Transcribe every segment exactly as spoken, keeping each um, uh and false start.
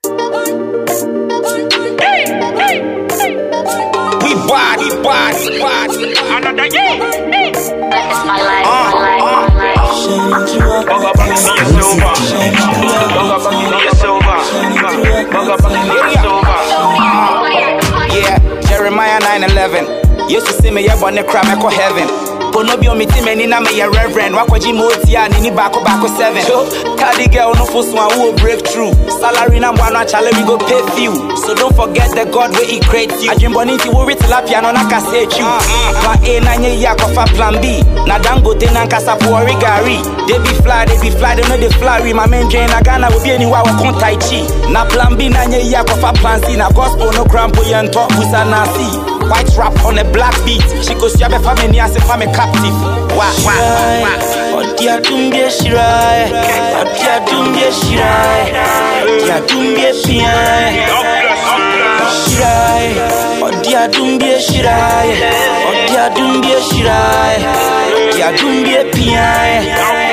We bad, we bad, we bad. Another year. That's my life, my life, my life. Bugga bugga me a silver. Bugga bugga me a silver. Bugga bugga me a silver. Yeah, Jeremiah nine eleven. Used to see me yeah, but ne cry me go heaven. Pono bi o mi ti meni na me ya reverend. Wakoji moti a ni ni bako bako seven. Cardi girl no for one who breakthrough. Salary na mwana chale we go pay few. So don't forget the God where he creates you. Ajimbo ninti wo wit lapia no na kase you. Plan A na nye ya kofa plan B. Na dangote na nkasa puori gari. They be fly, they be fly, they know they fly. My main drain na Ghana will be anywhere we kon tai chi. Na plan B na nye ya kofa plan C. Na gospel no crampo yen talk busa na see. White rap on a black beat. She goes to your family as if I'm a captive. Wah, wah, wah. Odia dumbie shirai. Odia dumbie shirai. Odia dumbie piai. Shirai. Odia dumbie shirai. Odia dumbie shirai. Odia dumbie piai.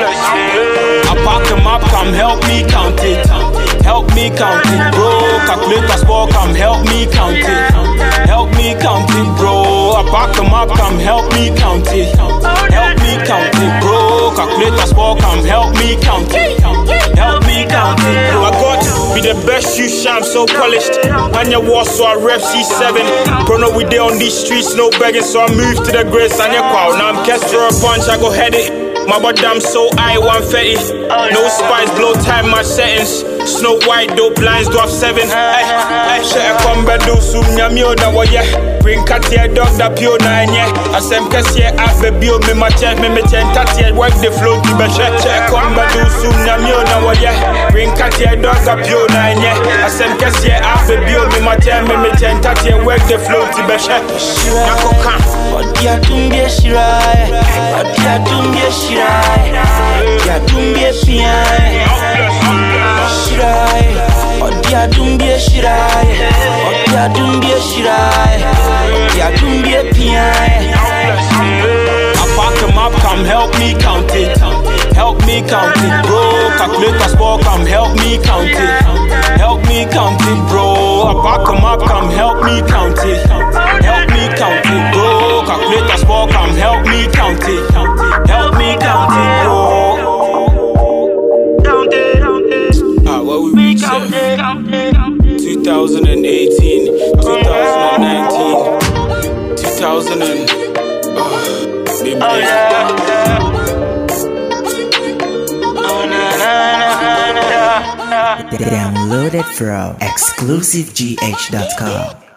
I pack them up, come help me count it. Help me count it, bro. Calculate a score, come help me count it. Help me count it, bro. I pack them up, come help me count it. Help me count it, bro. Calculate a score, come help me count it. Help me count it, bro. I got be the best shoe sham, so polished. On your wall, so I rep C seven. Bro, no, we there on these streets, no begging, so I move to the grace on your crowd. Now I'm cast for a punch, I go head it. My body damn so high, one thirty. No spice, blow time, my settings. Snow white, dope lines, do have seven. Hey, hey, shit, I come back, do soon, yamio, na wa yeah. Bring cat here, dog, da pure nine, yeah. I send cast here, I be bio, me my tent, me me tent, tat here, work the flow to be shit. Shit, come back, do soon, yamio, na wa yeah. Bring cat here, dog, da pure nine, yeah. I send cast here, I be bio, me my tent, me me tent, tat here, work the flow to be shit. Nako kan. Odia dumbie shirai. Odia dumbie shirai. Odia dumbie piai. Shirai. Odia dumbie shirai. Odia dumbie shirai. Odia dumbie piai. I pack them up, come help me count it. Help me count it, bro. Calculate a score, come help me count it. Help me count it, bro. I pack them up, come help me count it. Help me count it, bro. Calculate a score, come help me count it. Help me count it, bro. Ah, what we reach twenty eighteen, twenty nineteen, two thousand and uh, maybe oh, yeah. Oh, na, na, na, na, na. Download it from exclusive g h dot com.